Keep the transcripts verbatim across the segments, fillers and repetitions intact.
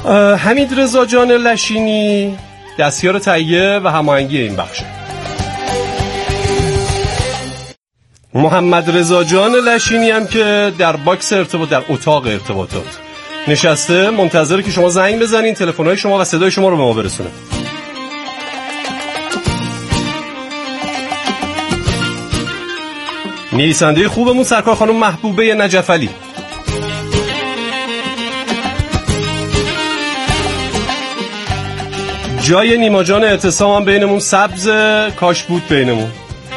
حمید رضا جان لشینی دستیار تهیه و هماهنگی این بخشه. محمد رضا جان لشینی هم که در باکس ارتباط، در اتاق ارتباطات نشسته منتظره که شما زنگ بزنین، تلفن‌های شما و صدای شما رو به ما برسونه. نویسنده خوبمون سرکار خانم محبوبه نجفعلی. جای نیما جان اعتصام هم بینمون سبز، کاش بود بینمون.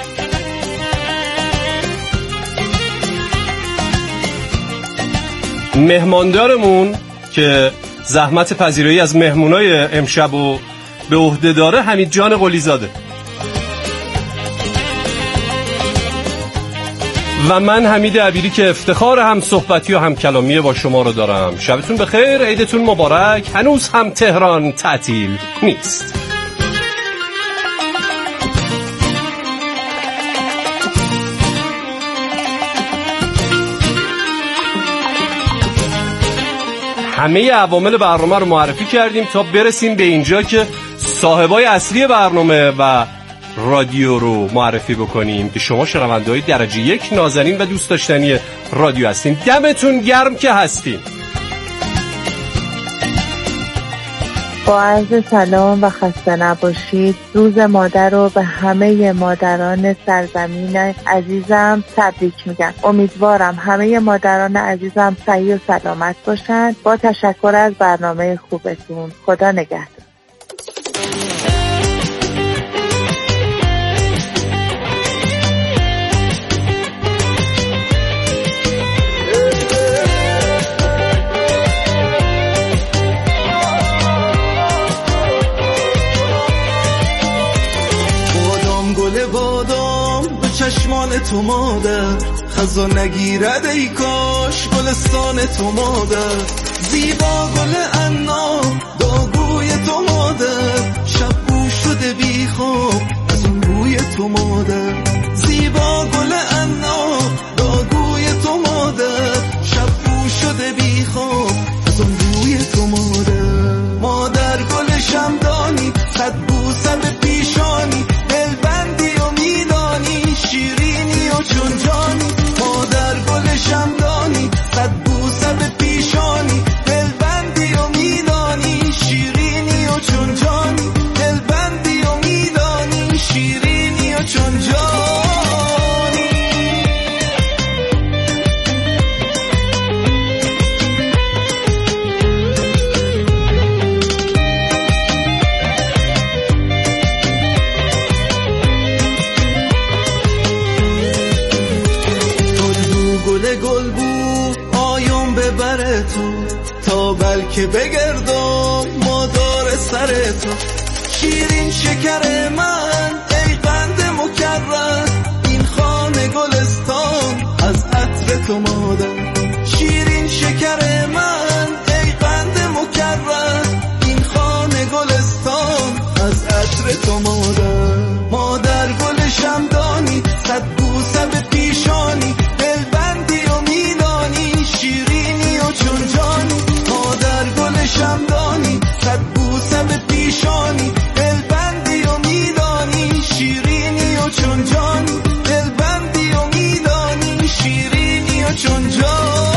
مهماندارمون که زحمت پذیرایی از مهمونای امشب و به عهده داره حمید جان قلیزاده. و من حمید عبیری که افتخار هم صحبتی و هم کلامی با شما رو دارم. شبتون بخیر، عیدتون مبارک. هنوز هم تهران تعطیل نیست. همه عوامل برنامه رو معرفی کردیم تا برسیم به اینجا که صاحبای اصلی برنامه و رادیو رو معرفی بکنیم که شما شنونده‌های درجه یک نازنین و دوست داشتنی رادیو هستین. دمتون گرم که هستین. با عرض سلام و خسته نباشید. روز مادر رو به همه مادران سرزمین عزیزم تبریک میگم. امیدوارم همه مادران عزیزم صحیح و سلامت باشند. با تشکر از برنامه خوبتون. خدا نگهدار. چشمان تو مادر خزان نگیرد ای کاش گلستان تو مادر زیبا گل عنا داغوی تو مادر شب بو شده بی خواب از اون بوی تو مادر زیبا گل عنا داغوی تو مادر شب بو شده بی خواب از اون بوی تو مادر مادر گل شمدانی صد بوسه به پیشانی دلبندی و میدانی شیرینی و چون جانی مادر گل شمدانی صد بوسه به پیشانی دلبندی و میدانی شیرینی و چون جانی دلبندی و میدانی شیرینی و چون جانی گل بود آیون ببره تو تا بلکه بگردم مادار سر تو شیرین شکر من ای قند مکرر این خانه گلستان از عطر تو مادر شیرین شکر من ای قند مکرر این خانه گلستان از عطر تو مادر مادر گل شمدانی صد بوسه به پیشانی دلبندی و میدانی شیرینی و چون جانی مادر گل شمدانی صد بوسه به پیشانی دلبندی و میدانی شیرینی و چون جانی دلبندی و میدانی شیرینی و چون جانی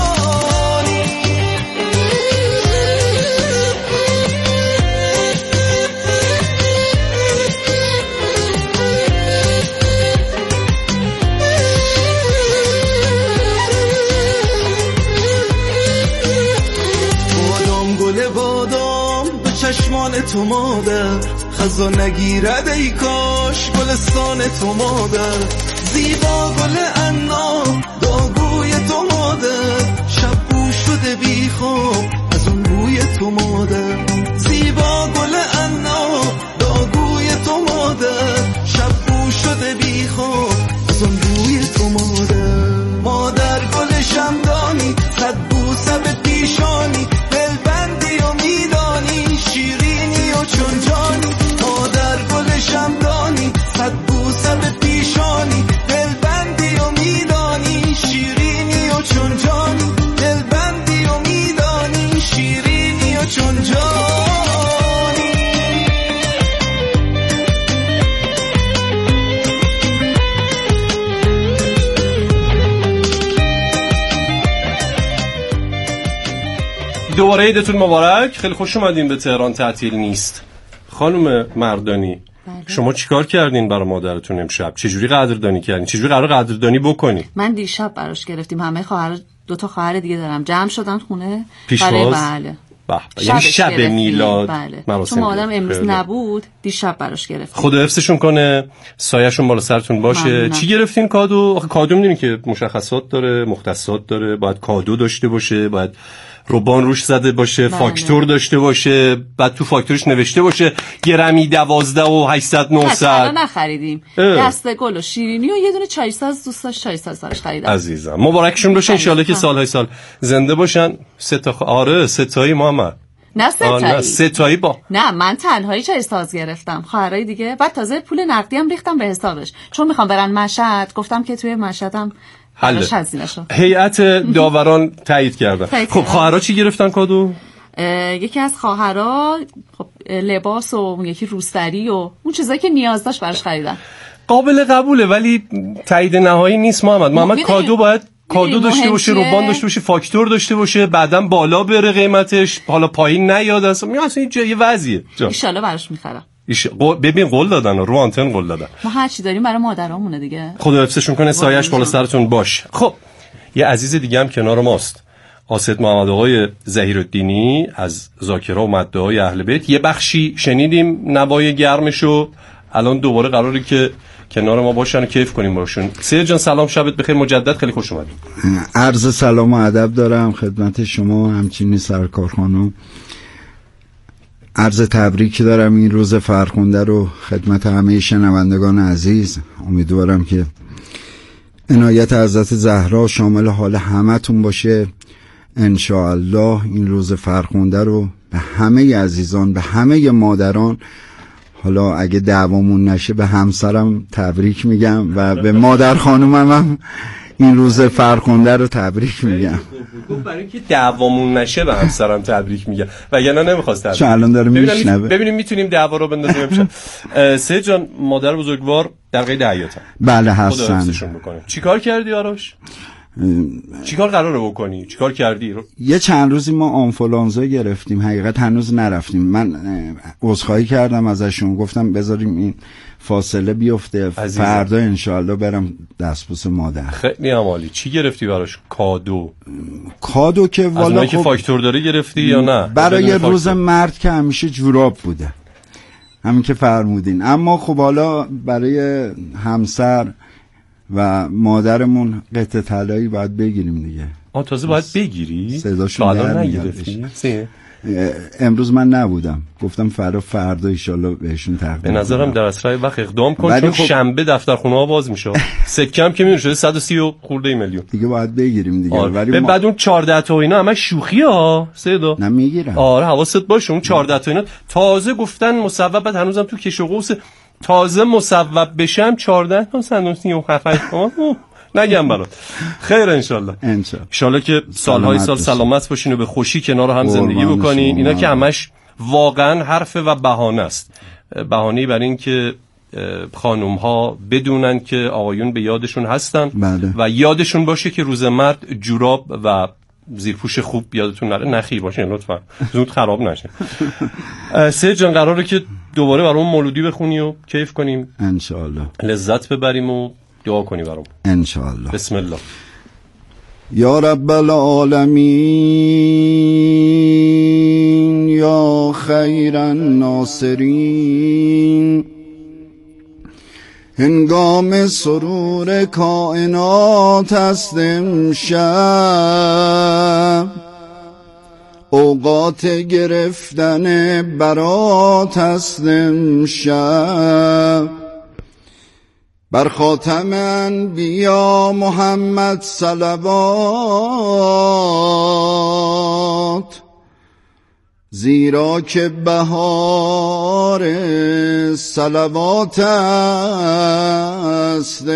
چشمان تو مادر خزان نگیرد ای کاش گلستان تو مادر زیبا گل عنا داغوی تو مادر شب بو شده بی خواب از اون بوی تو مادر زیبا گل عنا داغوی تو مادر شب بو شده بی خواب از اون بوی تو مادر مادر گل شمدانی صد بوسه به پیشانی دلبندی و میدانی شیرینی و چون جانی مادر گل شمدانی صد بوسه به پیشانی دلبندی و میدانی شیرینی و دوباره عیدتون مبارک. خیلی خوش اومدین به تهران تعطیل نیست. خانم مردانی بله. شما چیکار کردین برای مادرتون امشب؟ چجوری قدردانی کردین؟ چجوری قرار قدردانی بکنی؟ من دیشب براش گرفتیم، همه خواهر دو تا خواهر دیگه دارم جمع شدن خونه پیشواز. بله بله یعنی شب میلاد بله. مراسم. چون آدم امروز نبود دیشب براش گرفتیم. خدا حفظشون کنه، سایه‌شون بالا سرتون باشه. ممنونم. چی گرفتین کادو؟ آخه کادو میدونین که مشخصات داره، مختصات داره، باید کادو داشته باشه، باید روبان روش زده باشه، بله. فاکتور داشته باشه، بعد تو فاکتورش نوشته باشه گرمی دوازده و هشتصد نهصد. اصلا نخریدیم. دسته گل و شیرینی و یه دونه چای ساز دوست داشت چای ساز براش خریدم. عزیزم مبارکشون باشه ان شاءالله که سالهای سال زنده باشن. سه تا خ... آره سه تایی محمد. نه سه تایی. نه سه تایی با. نه من تنهایی چای ساز گرفتم. خواهرای دیگه بعد تازه پول نقدی هم ریختم به حسابش. چون میخوام برن مشهد، گفتم که توی مشهدم حل. هیئت داوران تایید کردن. خب خواهرها چی گرفتن کادو؟ یکی از خواهرها خب لباس و اون یکی روسری و اون چیزایی که نیاز داشت براش خریدن. قابل قبوله ولی تایید نهایی نیست محمد. محمد کادو باید کادو داشته باشه، روبان داشته باشه، فاکتور داشته باشه، بعداً بالا بره قیمتش، حالا پایین نیاد. اصلا میگم اصلا این یه وضعیه. ان شاءالله براش میخرم. ایش... ببین قول دادن، رو آنتن قول دادن. ما هر چی داریم برای مادرامونه دیگه. خدا حفظشون کنه، سایه‌اش بالا سرتون باش. خب یه عزیز دیگه هم کنار ماست، آسد محمد آقای ظهیرالدینی از ذاکره و مدعای اهل بیت. یه بخشی شنیدیم نوای گرمشو، الان دوباره قراره که کنار ما باشن و کیف کنیم باشون. سید جان سلام، شبت بخیر مجدد، خیلی خوش اومدید. عرض سلام و ادب دارم خدمت شما همچنین سرکار خانم. عرض تبریک دارم این روز فرخنده رو خدمت همه شنوندگان عزیز. امیدوارم که عنایت حضرت زهرا شامل حال همتون باشه ان شاء الله. این روز فرخنده رو به همه عزیزان، به همه مادران، حالا اگه دعوامون نشه به همسرم تبریک میگم و به مادر خانومم هم این روز فرخنده رو تبریک میگم. برای اینکه دعوامون نشه به همسرم تبریک میگم وگرنه نمیخواست تبریک. چون الان داره میشنوه. ببینیم میتونیم دعوا رو بندازیم امشب. سید جان مادر بزرگوار در قید حیاتن. بله هستن. خدا حفظشون بکنه. چیکار کردی آراش؟ چیکار قراره بکنی؟ چیکار کردی رو؟ یه چند روزی ما آنفولانزا گرفتیم، حقیقت هنوز نرفتیم. من عذرخواهی کردم ازشون، گفتم بذاریم این فاصله بیفته، فردا انشالله برم دستبوس مادر. خیلی عالی. چی گرفتی براش؟ کادو. کادو که والا خب که فاکتور داره گرفتی یا نه؟ برای روز مرد که همیشه جوراب بوده، همین که فرمودین. اما خب حالا برای همسر و مادرمون قطعه طلایی باید بگیریم دیگه. آه تازه باید بگیری؟ صداشون در نگرفتی؟ امروز من نبودم، گفتم فردا فردا ایشالله بهشون تقدیم. به نظرم در اسرع وقت اقدام کن چون خب شنبه دفترخونه ها باز میشه. سکه هم که میون شده صد و سی خورده میلیون دیگه باید بگیریم دیگه. ولی ما... بعد اون چهارده تا اینا همه شوخی ها سیدا نمیگیرن. آره حواست باشه اون چهارده تا اینا تازه گفتن مصوب، بعد هنوزم تو کش و قوس تازه مصوب بشم چهارده تا صد و سی و هفت نگم برات. خیر انشالله انشالله که سالهای سال سلامت باشین و به خوشی کنار هم زندگی بکنین. اینا که همش واقعا حرف و بهانه است، بهانه‌ای برای این که خانم ها بدونن که آقایون به یادشون هستن. بله. و یادشون باشه که روز مرد جوراب و زیرپوش خوب یادتون نره، نخیر باشین لطفا، زود خراب نشه. سه جان قراره که دوباره برامون مولودی بخونی و کیف کنیم انشالله، لذت ببریم و دعا کنی برام انشالله. بسم الله. یا رب العالمین یا خیر الناصرین، هنگام سرور کائنات است امشب، اوقات گرفتن برات است امشب، بر خاتم انبیا محمد صلوات، زیرا که بهار صلوات است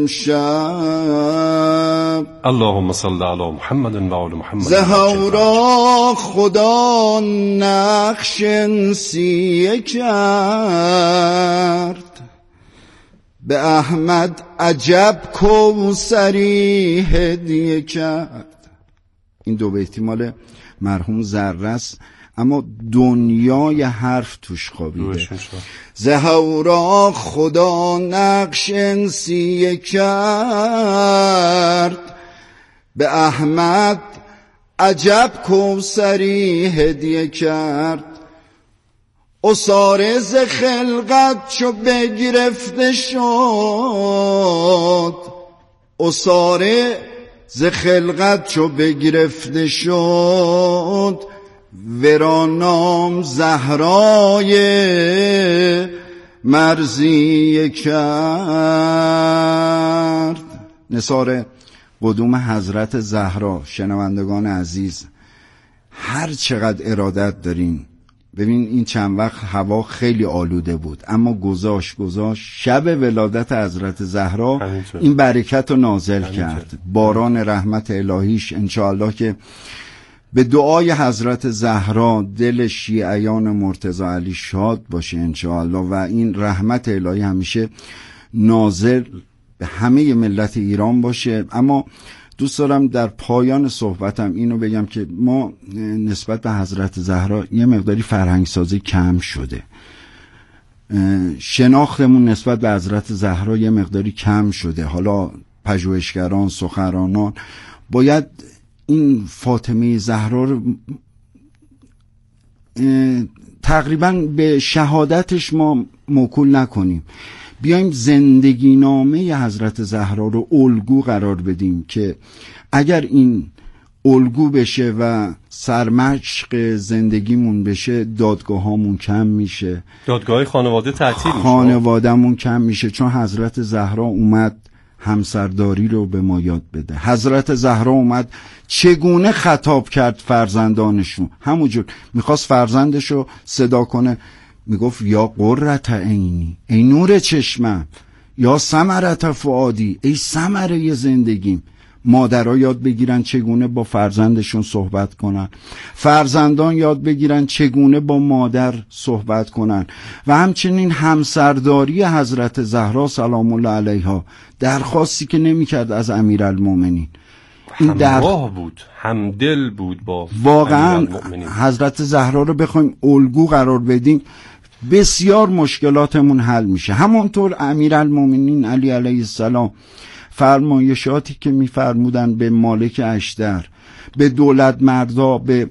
امشب. اللهم صل علی محمد و آل محمد. زهورا خدا نقش انسیه کرد، به احمد عجب کوثری هدیه کرد. این دو بیتی مال مرحوم ذره است، اما دنیای حرف توش خوابیده. زهورا خدا نقش انسیه کرد، به احمد عجب کوثری هدیه کرد. اساره ز خلقت چو بگرفته شد، اساره ز خلقت چو بگرفته شد، ورا نام زهرای مرضیه کرد. نثار قدوم حضرت زهرا. شنوندگان عزیز، هر چقدر ارادت دارین، ببین این چند وقت هوا خیلی آلوده بود، اما گذاشت گذاشت شب ولادت حضرت زهرا این برکت رو نازل کرد. باران رحمت الهیش انشاءالله که به دعای حضرت زهرا دل شیعیان مرتضی علی شاد باشه انشاءالله، و این رحمت الهی همیشه نازل به همه ملت ایران باشه. اما دوست دارم در پایان صحبتم اینو بگم که ما نسبت به حضرت زهرا یه مقداری فرهنگ سازی کم شده، شناختمون نسبت به حضرت زهرا یه مقداری کم شده. حالا پژوهشگران، سخنرانان باید این فاطمه زهرا رو تقریبا به شهادتش ما موکول نکنیم، بیایم زندگی نامه حضرت زهرا رو الگو قرار بدیم که اگر این الگو بشه و سرمشق زندگیمون بشه، دادگاهامون کم میشه، دادگاه خانواده تعطیل میشه، خانوادهمون کم میشه. چون حضرت زهرا اومد همسرداری رو به ما یاد بده. حضرت زهرا اومد چگونه خطاب کرد فرزندانشون، همونجور میخواست فرزندشو صدا کنه میگفت یا قرة عینی، ای نور چشمم، یا ثمرة فؤادی، ای ثمره زندگیم. مادرها یاد بگیرن چگونه با فرزندشون صحبت کنن، فرزندان یاد بگیرن چگونه با مادر صحبت کنن، و همچنین همسرداری حضرت زهرا سلام الله علیها، درخواستی که نمیکرد از امیرالمومنین، این همراه بود، همدل بود با واقعا حضرت زهرا رو بخوایم الگو قرار بدیم بسیار مشکلاتمون حل میشه. همونطور امیرالمومنین علی علیه السلام فرمایشاتی که میفرمودن به مالک اشتر، به دولت مردا، به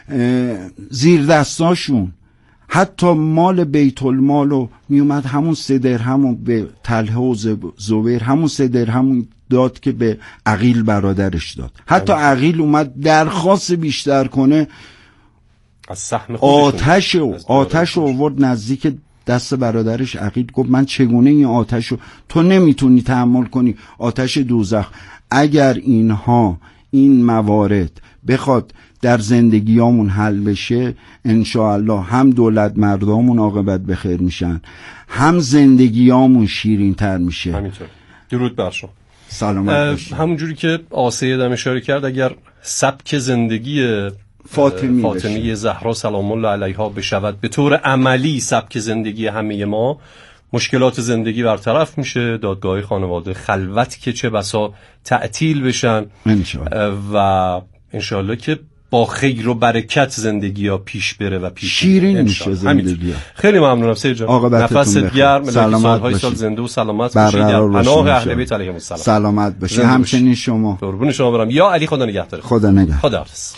زیر دستاشون، حتی مال بیت المال رو میومد همون سه درهم به طلحه و زبیر، همون سه درهم داد که به عقیل برادرش داد. حتی عقیل اومد درخواست بیشتر کنه، از سهم آتش و آتش رو آورد نزدیک دست برادرش. عقیل گفت من چگونه این آتش رو تو نمیتونی تحمل کنی، آتش دوزخ. اگر اینها این موارد بخواد در زندگیامون حل بشه، انشاءالله هم دولت مردامون عاقبت بخیر میشن، هم زندگیامون شیرین تر میشه. همینطور. درود بر شما. سلامت باشید. همونجوری که آسیه دم اشاره کرد، اگر سبک زندگی فاطمی فاطمی زهرا سلام الله علیها بشود به طور عملی سبک زندگی همه ما، مشکلات زندگی برطرف میشه، دادگاه خانواده خلوت که چه بسا تعطیل بشن انشاءالله. و انشاءالله که با خیر و برکت زندگی ها پیش بره و پیش شیرین میشه زندگی ها. خیلی ممنونم سید جان، نفست گرم، سالهای سال زنده و سلامت باشید، در پناه اهل بیت علیهم السلام سلامت باشید. همچنین شما. قربون شما برم. یا علی خدا نگهدار. خدا نگهدار. خدا حافظ.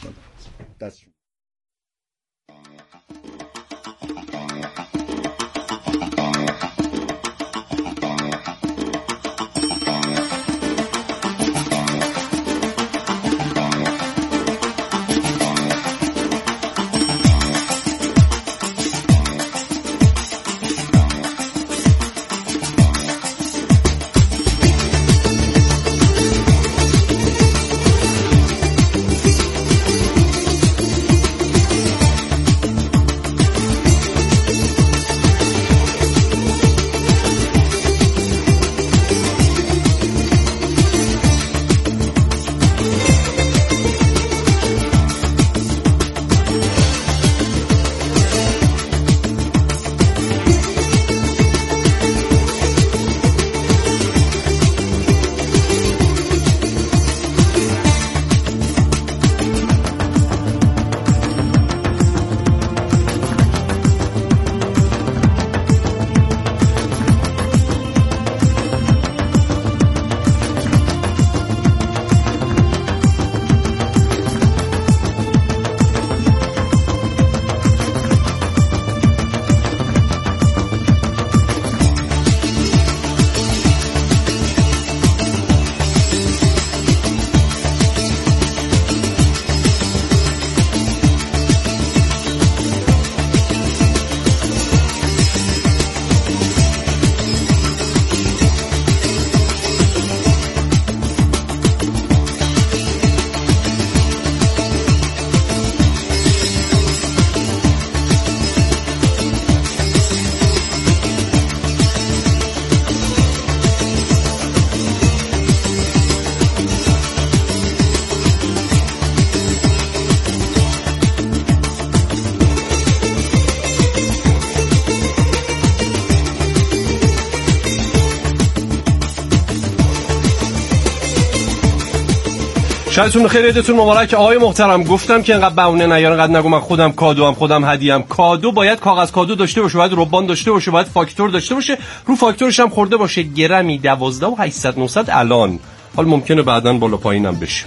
شبتون بخیر، عیدتون مبارک. آقای محترم گفتم که انقدر بهونه نیارن، انقدر نگو من خودم کادو هم خودم هدیه‌ام. کادو باید کاغذ کادو داشته باشه، باید ربان داشته باشه، باید فاکتور داشته باشه، رو فاکتورش هم خورده باشه. گرمی دوازده و هشتصد نهصد الان. حالا ممکنه بعداً بالا پایینم بشه.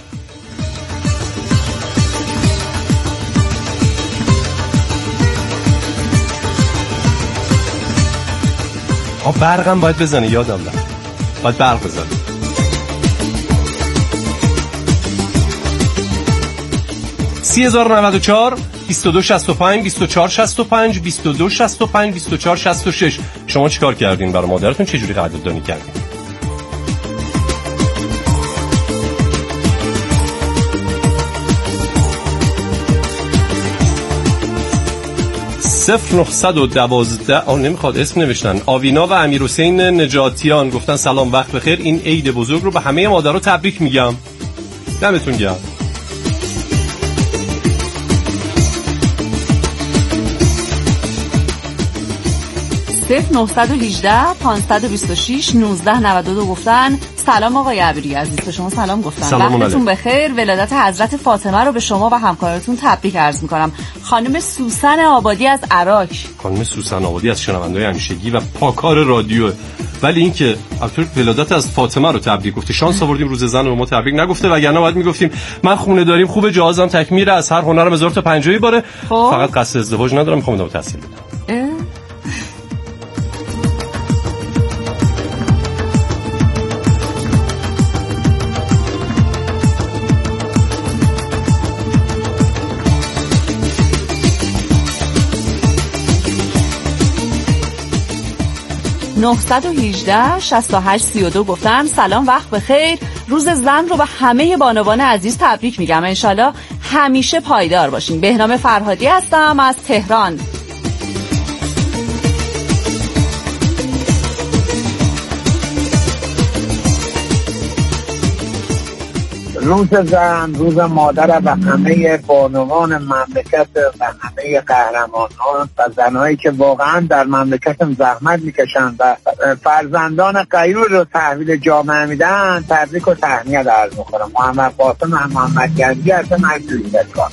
آ برقم باید بزنه، یادم رفت. باید برق بزنه. سی هزار و نود و چهار بیست و دو شصت و پنج بیست و چهار شصت و پنج بیست و دو شصت و پنج بیست و چهار شصت و شش. شما چیکار کردین برای مادرتون؟ چه جوری قدردانی کردین؟ صفر نهصد و دوازده. آه نمیخواد اسم نوشتن. آوینا و امیرحسین نجاتیان گفتن سلام، وقت بخیر. این عید بزرگ رو به همه مادرها تبریک میگم. دمتون گرم. صفر نهصد و هجده پانصد و بیست و شش نوزده نود و دو گفتن سلام آقای عبیری عزیز. به شما سلام گفتن. وقتتون بخیر. ولادت حضرت فاطمه رو به شما و همکارتون تبریک عرض میکنم. خانم سوسن آبادی از عراق. خانم سوسن آبادی از شنونده‌های همیشگی و پاکار رادیو. ولی اینکه البته ولادت از فاطمه رو تبریک گفته، شانس آوردیم روز زن رو ما تبریک نگفته، وگرنه باید میگفتیم من خونه داریم خوبه، جهازم تکمیله، از هر هنرم هزار تا پنجاه باره، فقط قصد ازدواج ندارم، میخوام ادامه تحصیل بدم. نهصد و هجده شصت و هشت سی و دو گفتن سلام، وقت بخیر. روز زن رو به همه بانوان عزیز تبریک میگم. انشالله همیشه پایدار باشین. بهنام فرهادی هستم از تهران. روز زن، روز مادر و همه بانوان مملکت و همه قهرمانان و زنهایی که واقعا در مملکت زحمت میکشن و فرزندان غیور رو تحویل جامعه میدن تبریک و تهنیت عرض میکنم. محمد قاسم و محمد گنجی هستم از دویدکان.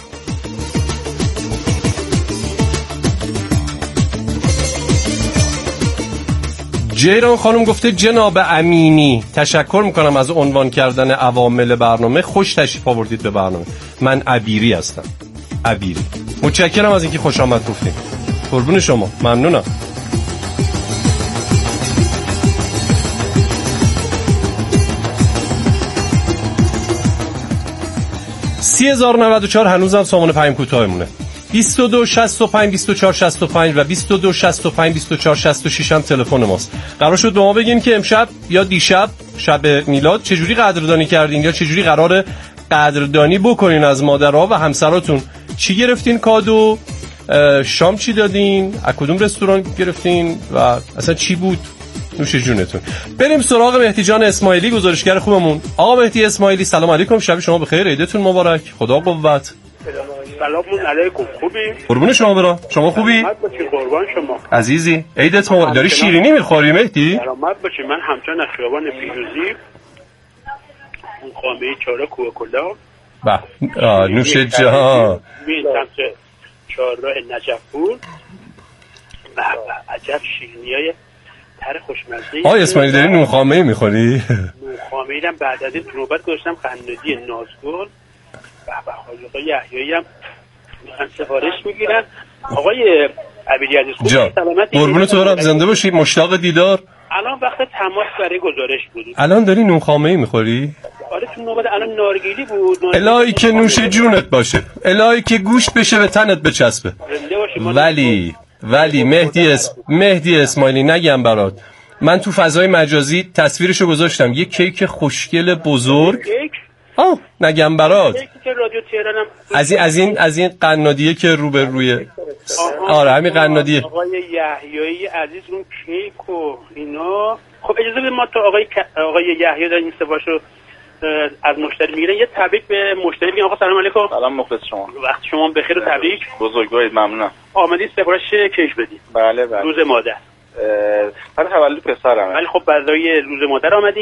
جیران خانم گفته جناب امینی تشکر میکنم از عنوان کردن عوامل برنامه، خوش تشریف آوردید به برنامه. من عبیری هستم. عبیری. متشکرم از اینکه خوش آمد گفتیم. قربون شما، ممنونم. سی هزار و نود و چهار هنوزم سامان پیام کوتاهمونه. بیست و دو شصت و پنج بیست و چهار شصت و پنج و بیست و دو شصت و پنج بیست و چهار شصت و شش هم تلفن ماست. قرار شد به ما بگین که امشب یا دیشب شب میلاد چجوری قدردانی کردین یا چجوری قراره قدردانی بکنین از مادرها و همسراتون. چی گرفتین کادو؟ شام چی دادین؟ از کدوم رستوران گرفتین؟ و اصلا چی بود؟ نوش جونتون. بریم سراغ مهدی جان اسماعیلی، گزارشگر خوبمون. آقا مهدی اسماعیلی سلام علیکم، شب شما بخیر، عیدتون مبارک، خدا قوت. سلام علیکم، خوبی؟ قربون شما برا، شما خوبی؟ سلامت باشی، قربان شما عزیزی. عیدت مبارک. داری شیرینی میخوری مهدی؟ سلامت باشی. من همچنان از خیابان پیروزی اون خامه چهار کوکولا با نوش جان می سمت چهارراه نجفپور. و عجب شیرینیای تر خوشمزه. آقای اسماعیلی داری نونخامه‌ای میخوری؟ نونخامه‌ای هم بعد از این نوبت گذاشتم قنادی نازگل و بخاجقای یحیایی هم میخوان سفارش میگیرن. آقای عبیری عزیز خوب سلامتی؟ قربون تو برم، زنده باشی، مشتاق دیدار. الان وقت تماس برای گزارش بود. الان داری نونخامه‌ای میخوری؟ آره تو نوبت الان نارگیلی بود. الهی که نوش جونت باشه، الهی که گوشت بشه به تنت بچسبه. ولی ولی مهدی اس... مهدی اسماعیلی نگم برات، من تو فضای مجازی تصویرشو گذاشتم، یه کیک خوشگل بزرگ. کیک؟ آه نگم برات. کیکی که رادیو تهرانم از این از این از این قنادیه که رو به روی. آره همین قنادیه. آقای یحیایی عزیز اون کیک و اینا. خب اجازه بدید ما تو آقای آقای یحیایی در این سواشو از مشتری میگیرن یه تبریک به مشتری میگن. آقا سلام علیکم. سلام، مخلص شما. وقت شما بخیر و تبریک. بزرگوارید، ممنونم. آمدید سفارش کیک بدید. بله بله. روز مادر. برای تولد پسرم. ولی خب برای روز مادر آمدین؟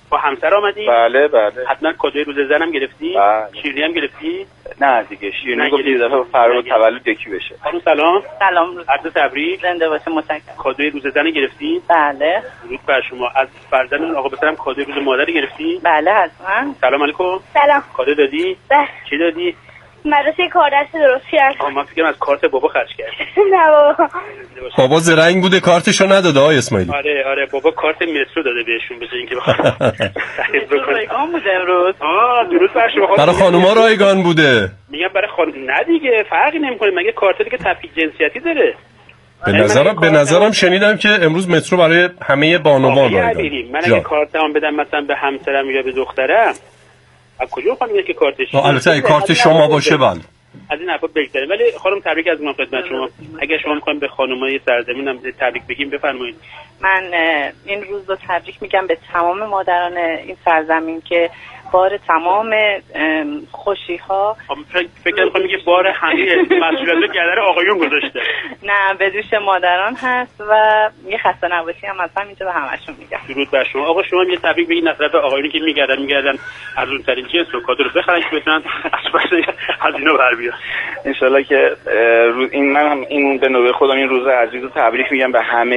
با همسر آمدی؟ بله بله. حتما کادوی روز زنم گرفتی؟ بله. شیرینی هم گرفتی؟ نه دیگه شیرینی گفت یه دفعه فرار تولد یکی بشه. خانم سلام. سلام. عرض تبریک. زنده باشه متشکرم. کادوی روز زن گرفتی؟ بله. درود بر شما. از فرزند آقا پسرم کادوی روز مادر گرفتی؟ بله حتما. سلام علیکم. سلام. کادو دادی؟ بله. چی دادی؟ مدرسه کار دست درست کرد. آها من فکرم از کارت بابا خرج کرد. نه بابا. بابا زرنگ بوده کارتشو نداده آقای اسماعیلی. آره آره بابا کارت مترو داده بهشون به اینکه بخواد. رایگان بوده امروز. آه درود بر شما. برای خانوما رایگان بوده. میگم برای خانم نه دیگه فرقی نمیکنه مگه کارت دیگه تفکیک جنسیتی داره. به نظرم به نظرم شنیدم که امروز مترو برای همه بانوان رایگان. من اگه کارتام بدم مثلا به همسرم یا به دخترم از کجا خانم که کارتش البته اگه کارت شما باشه بله از این حرفا بگذاریم. ولی خانم تبریک از ما خدمت شما. اگه شما می‌خواید به خانمای سرزمین هم تبریک بگیم بفرمایید. من این روز رو تبریک میگم به تمام مادران این سرزمین که بار تمام خوشی ها فکر کنم میگه بار همه مسئولیت گردن آقایون گذاشته. نه به دوش مادران هست و یه خسته نباشی هم مثلا اینجا به همشون میگم. درود بر شما. آقا شما یه تبریک بگید نظرت آقایونی که میگردن میگردن ارزون ترین جنس و کادو رو بخرن که بتونن از اینا بر بیان. ان شاء الله که روز این من هم این به نوبه خودم این روز عزیز رو تبریک میگم به همه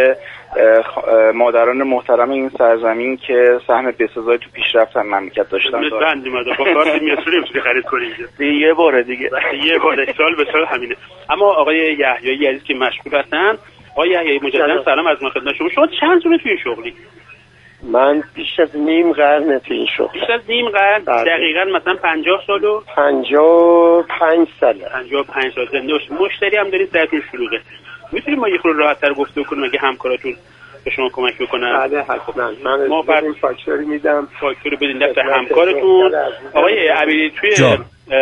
مادران محترم این سرزمین که سهم بسزای تو پیشرفت مملکت داشتن. من بند اومد با کارت میسوری میتونی خرید کنی دیگه یه باره دیگه یه باره سال به سال همینه. اما آقای یحیایی عزیز که مشغول هستن، آقای یحیایی مجددا سلام از ما خدمت شما. شما چند سال توی شغلی؟ من بیش از نیم قرن توی این شغل. بیش از نیم قرن؟ دقیقاً مثلا پنجاه سال و پنجاه و پنج ساله. پنجاه و پنج سال زنده باشید. مشتری هم دارید درتون شلوغه. میتونیم ما یه خورده راحت‌تر گفتگو کنیم اگه همکاراتون به شما کمک بکنن؟ بله حتما. من ما بر فاکتوری میدم. فاکتور بدین دست همکارتون. آقای عبیری توی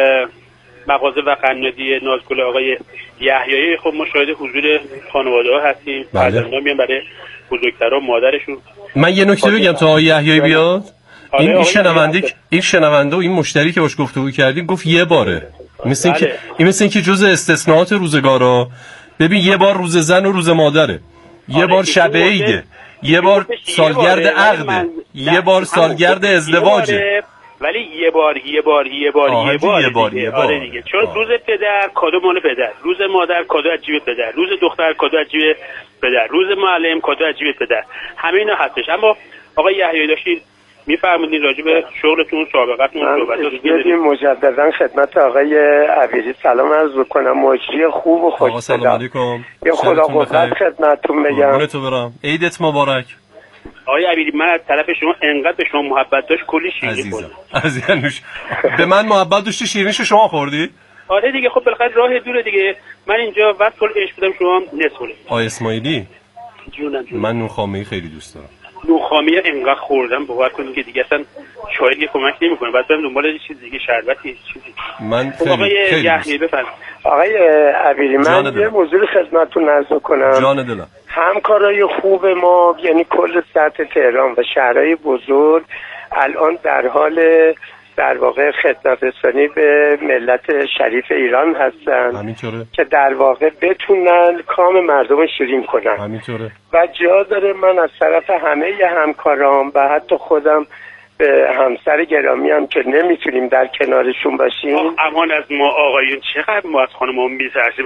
مغازه و قنادی نازگل آقای یحیایی خب ما شاهد حضور خانواده‌ها هستیم. فرزندان میان برای بزرگترا مادرشون. من یه نکته بگم تا آقای یحیایی بیاد. این این شنونده این شنونده و این مشتری که باش گفتگو کردیم گفت یه باره. مثل اینکه این مثل اینکه جزء استثناءات روزگارا. ببین یه بار روز زن و روز مادره. یه بار شب عیده. یه بار سالگرد عقده. یه بار سالگرد ازدواجه. ولی یه بار یه بار یه بار یه بار, یه بار, یه بار. آره دیگه. چون آه. روز پدر کادو مال پدر، روز مادر کادو از جیب پدر، روز دختر کادو از جیب پدر، روز معلم کادو از جیب پدر. همه اینا هستش. اما آقای یحیایی داشتید میفرمودین راجع به شغلتون سابقتون صحبت کردیم. مجددا خدمت آقای عبیری سلام عرض بکنم. مجری خوب و خوش. سلام علیکم. یه خدا قدرت خدمتتون بگم. قربونتون برم. عیدت مبارک. آقای عبیری من از طرف شما انقدر به شما محبت داشت کلی شیرینی خوردم. عزیزانوش به من محبت داشتی شیرینیشو شما خوردی؟ آره دیگه. خب بالاخره راه دوره دیگه. من اینجا وقت کل عشق بودم شما نصف. آقای اسماعیلی جونم جونم. من نونخامه‌ای خیلی دوست دارم. نونخامه‌ای انقدر خوردم باور کنید که دیگه اصلا چای دیگه کمک نمی‌کنه. بعد برم دنبال یه چیز دیگه شربتی چیزی. من خیلی آقای خیلی یحیایی بفرمایید. آقای عبیری من یه موضوع خدمتتون عرض کنم. جان دلم. همکارای خوب ما یعنی کل سطح تهران و شهرهای بزرگ الان در حال در واقع خدمت رسانی به ملت شریف ایران هستن. همینطوره. که در واقع بتونن کام مردم رو شیرین کنن. همینطوره. و جا داره من از طرف همه همکارام و حتی خودم به همسر گرامی هم که نمیتونیم در کنارشون باشیم. امان از ما آقایون چقدر ما از خانم‌ها می‌ترسیم.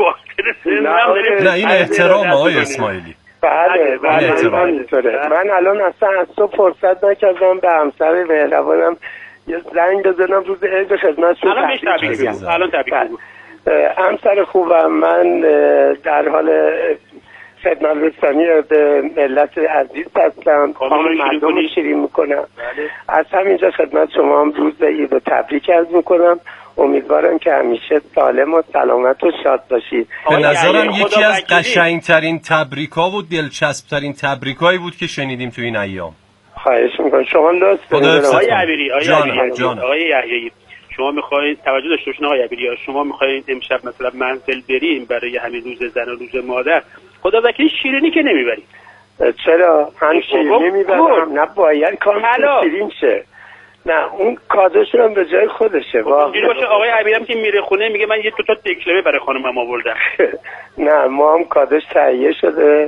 نه این احترام آقای اسماعیلی. بله بله همینطوره. من الان اصلا از تو فرصت نکردم به همسر مهربانم یه زنگ بزنم روز عید خدمتشون تبریک بگم. الان تبریک بگم. همسر خوبم من در حال خدمت رسانی به ملت عزیز هستم. کام مردم رو شیرین میکنم. از همینجا خدمت شما هم روز عید رو تبریک عرض میکنم. امیدوارم که همیشه سالم و سلامت و شاد باشید. به نظرم یکی از قشنگترین تبریک‌ها و دلچسب‌ترین تبریکایی بود که شنیدیم تو این ایام. خواهش میکنم. شما لطف کنید. آقای عبیری، آقای یحیایی شما میخواید توجه داشته باشین آقای عبیری، شما میخواید امشب مثلا منزل بریم برای همین روز زن و روز مادر، خدا وکیلی شیرینی که نمیبرید. چرا؟ هم شیرینی میبرم. نه باید کام شیرین شه. نه اون کادوشون هم به جای خودشه. اینجوری باشه آقای عبیرم که میره خونه میگه من یه دو تا دکلمه برای خانمم آوردم. نه ما هم کادوش تهیه شده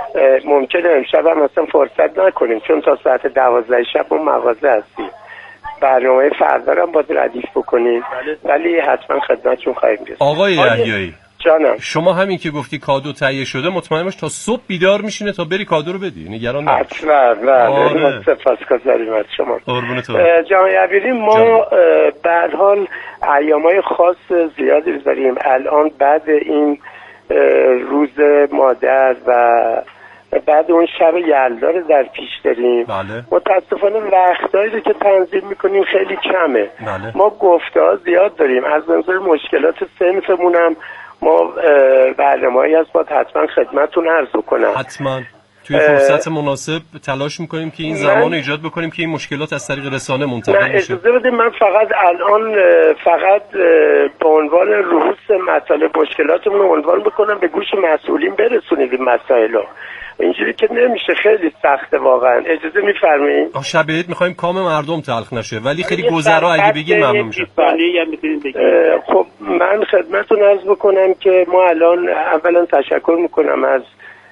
ممکنه امشب هم اصلا فرصت نکنیم چون تا ساعت دوازده شب اون مغازه هستیم. برنامه فردا هم باید ردیف بکنیم ولی حتما خدمتتون خواهیم رسید. آقای یحیایی جانم، شما همین که گفتی کادو تهیه شده مطمئن باش تا صبح بیدار میشینه تا بری کادو رو بدی، نگران نباش. حتما. بله سپاسگزاریم از شما. قربونت. جناب یبیری ما به هر حال ایامای خاص زیادی داریم. الان بعد این روز مادر و بعد اون شب یلدا رو در پیش داریم. بله. متاسفانه وقتایی رو که تنظیم میکنیم خیلی کمه. بله. ما گفته‌ها زیاد داریم. از نظر مشکلات صنفمون هم ما برنامه‌ای هست باید حتما خدمتتون عرض کنم. حتما توی فرصت مناسب تلاش میکنیم که این زمان ایجاد بکنیم که این مشکلات از طریق رسانه منتقل بشه. نه اجازه بدید من فقط الان فقط به عنوان رؤوس مطالب مشکلاتمون رو عنوان بکنم به گوش مسئولین برسونید این مسائل. اینجوری که نمیشه، خیلی سخته واقعا. اجازه میفرمایید؟ شب عید میخوایم کام مردم تلخ نشه ولی خیلی گذرا اگه بگین ممنون میشم. خب من خدمتتون عرض بکنم که ما الان اولا تشکر میکنم از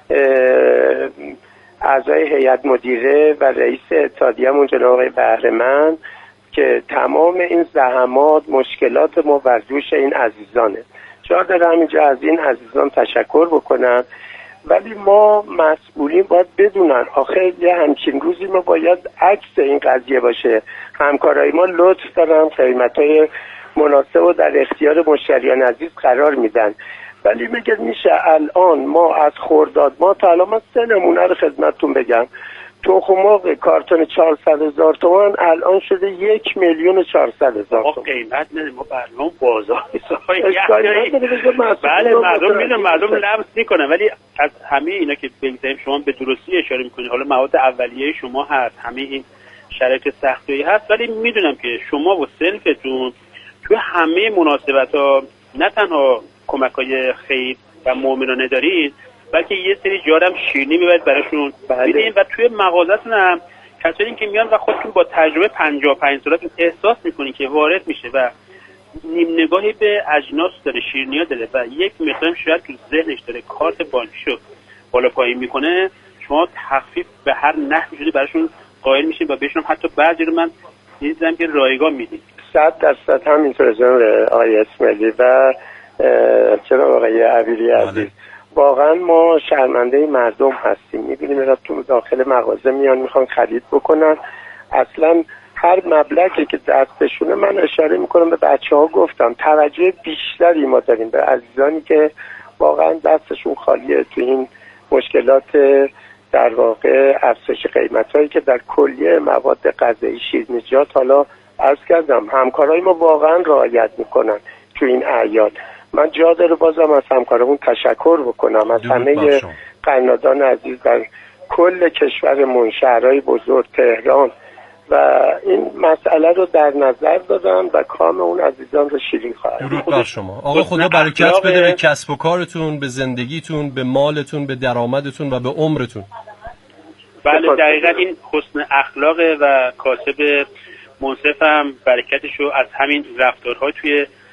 اعضای هیئت مدیره و رئیس اتحادیه‌مون جناب آقای بهره‌مند که تمام این زحمات مشکلات ما بر دوش این عزیزانه. جا داره همینجا از این عزیزان تشکر بکنم. ولی ما مسئولین باید بدونن آخه یه همچین روزی ما باید عکس این قضیه باشه. همکارای ما لطف دارن قیمتای مناسب و در اختیار مشتریان عزیز قرار میدن ولی میگه میشه الان ما از خرداد ما تا الان من سه نمونه رو خدمتتون بگم. تخم مرغ کارتون چهارصد هزار تومان الان شده یک میلیون و چهارصد هزار تومان. قیمت نده ما برنامه بازار بله مردم میدونن مردم لمس میکنن ولی از همه اینا که بگذاریم شما به درستی اشاره میکنید. حالا مواد اولیه شما هست، همه این شرایط سختی هست ولی میدونم که شما و صنفتون توی همه مناسبت ها نه تنها کمک‌های خیر و مؤمنانه دارید بلکه یه سری جارم شیرینی میبرید براشون میدین و توی مغازه‌تون هم کسایی که میان و خودتون با تجربه پنجاه و پنج سالتون احساس میکنین که وارد میشه و نیم نگاهی به اجناس داره، شیرینی‌ها داره و یک مقدار شاید تو ذهنش داره کارت بانکیشو بالا پایین میکنه، شما تخفیف به هر نحوی شده براشون قائل میشین و بهشون حتی بعضی رو من دیدم که رایگان میدین. صد درصد همینطور جناب آقای اسماعیلی و جناب آقای عبیری عزیز. واقعا ما شرمنده مردم هستیم. میبینیم اینا تو داخل مغازه میان میخوان خرید بکنن، اصلا هر مبلغی که دستشونه من اشاره میکنم به بچه ها گفتم توجه بیشتری ما داریم به عزیزانی که واقعا دستشون خالیه تو این مشکلات در واقع افزایش قیمت هایی که در کلیه مواد غذایی شیرینیجات حالا عرض کردم همکارای ما واقعا رعایت میکنن تو این اعیاد. من جا داره بازم از همکارمون تشکر بکنم از همه قنادان عزیز در کل کشورمون، شهرهای بزرگ، تهران و این مسئله رو در نظر دادن و کام اون عزیزان رو شیرین خواهد. درود بر شما. آقا خدا برکت بده به کسب و کارتون، به زندگیتون، به مالتون، به درآمدتون و به عمرتون. بله دقیقاً این حسن اخلاق و کاسب منصف هم برکتشو از همین رفتارها توی